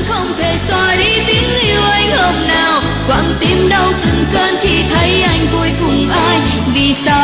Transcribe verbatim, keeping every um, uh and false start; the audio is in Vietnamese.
không thể xóa đi tiếng yêu anh hôm nào. Quặn tim đau từng cơn khi thấy anh vui cùng ai. Vì sao